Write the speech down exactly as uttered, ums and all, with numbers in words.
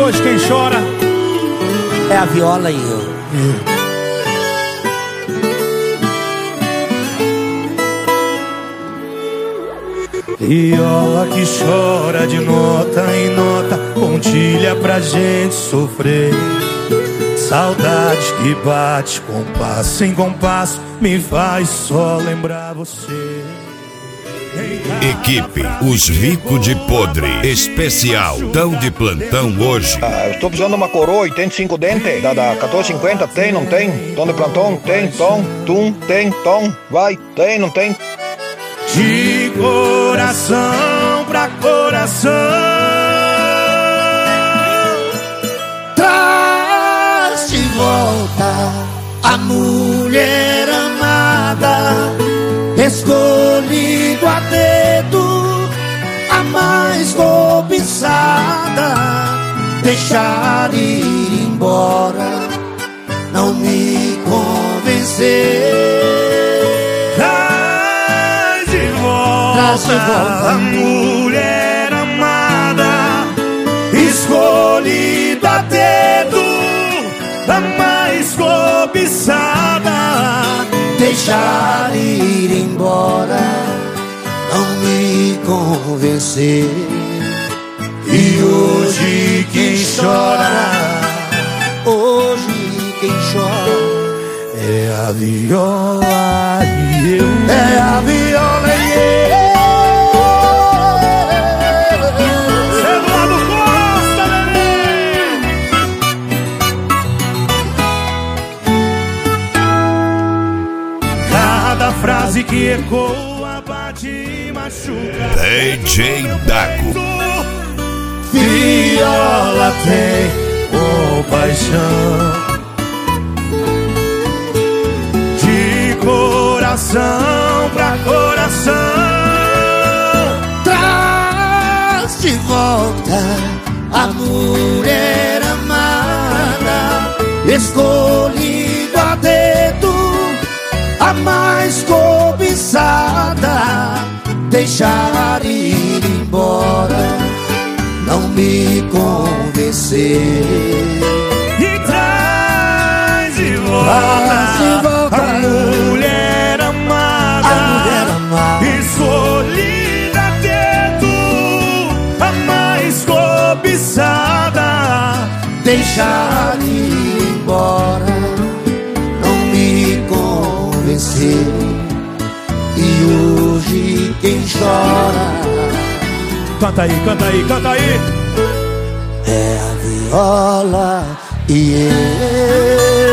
hoje quem chora é a viola e eu. Viola que chora de nota em nota, pontilha pra gente sofrer. Saudade que bate compasso em compasso, me faz só lembrar você. Equipe Os Rico de Podre especial, tão de plantão hoje. Ah, eu estou precisando de uma coroa oitenta e cinco dente da, da quatorze cinquenta, tem, não tem? Tom de plantão, tem, tom, tum, tem, tom, vai, tem, não tem? De coração pra coração, traz de volta a mulher amada, escolhido a dedo, a mais cobiçada. Deixar ir embora não me convencer. Traz de volta, Traz de volta a mulher amada, escolhida a dedo, a mais cobiçada. Deixar ir embora não me convencer. E hoje quem chora, hoje quem chora é a viola e eu. É a viola e eu. Eduardo Costa, neném. Cada frase que ecoa, bate e machuca. D J Dago. Viola tem compaixão, de coração pra coração. Traz de volta a mulher amada, escolhido a dedo, a mais cobiçada. Deixar ir embora não me convencer. E traz de volta, Traz de volta a mulher amada, a mulher amada, escolhida a dedo, a mais cobiçada. deixar ir embora não me convencer. E hoje quem chora Canta aí, canta aí, canta aí. é a viola e eu.